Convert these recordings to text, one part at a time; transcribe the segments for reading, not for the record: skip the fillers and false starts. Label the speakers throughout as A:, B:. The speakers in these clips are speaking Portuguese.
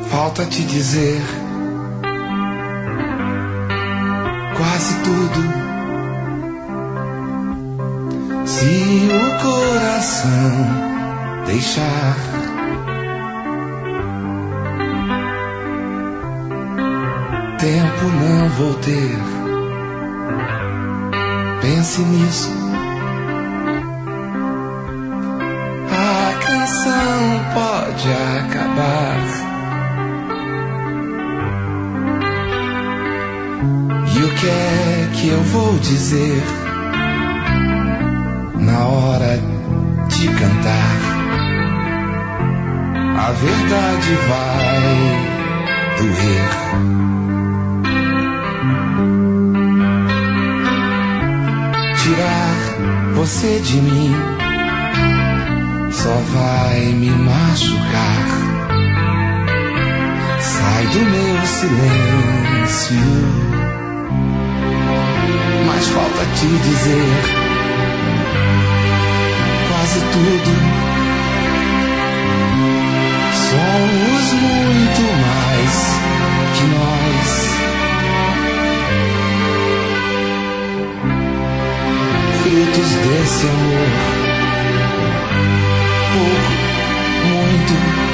A: Falta te dizer quase tudo. Se o coração deixar, tempo não vou ter. Pense nisso. A canção pode acabar e o que é que eu vou dizer na hora de cantar? A verdade vai doer. Tirar você de mim só vai me machucar. Sai do meu silêncio, mas falta te dizer quase tudo. Somos muito mais que nós. Frutos desse amor, pouco, muito.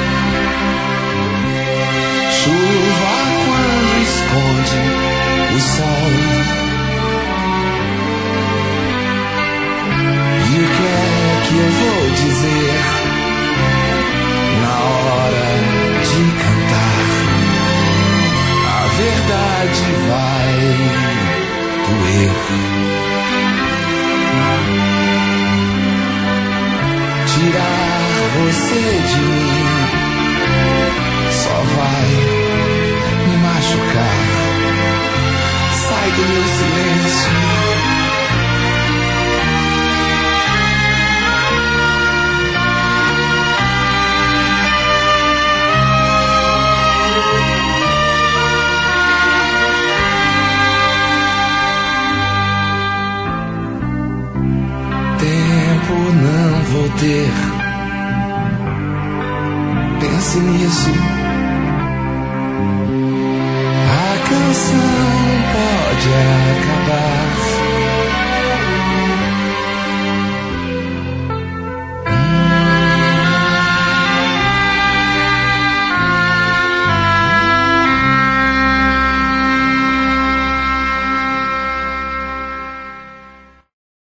A: Chuva quando esconde o sol. E o que é que eu vou dizer na hora de cantar? A verdade vai doer. Tirar você de mim só vai me machucar. Sai do meu silêncio. Tempo não vou ter. Pense nisso.